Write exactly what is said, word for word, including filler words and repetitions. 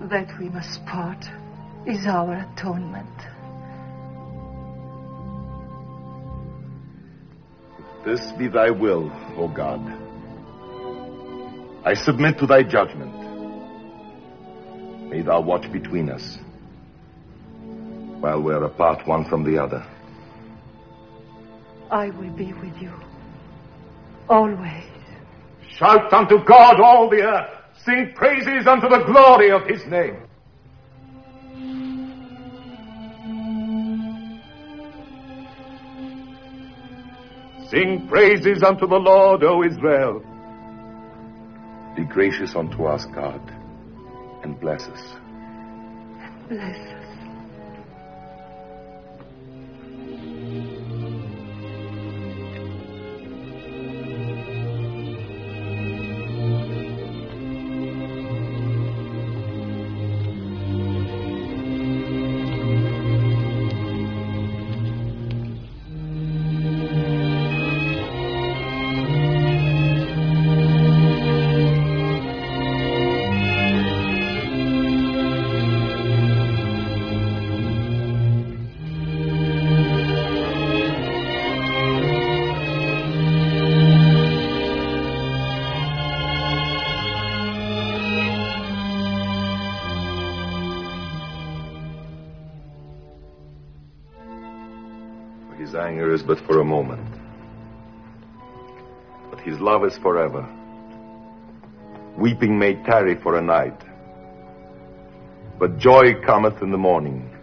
That we must part is our atonement. If this be thy will, O God, I submit to thy judgment. May thou watch between us, while we are apart one from the other. I will be with you, always. Shout unto God, all the earth. Sing praises unto the glory of his name. Sing praises unto the Lord, O Israel. Be gracious unto us, God, and bless us. Bless us. His anger is but for a moment, but his love is forever. Weeping may tarry for a night, but joy cometh in the morning.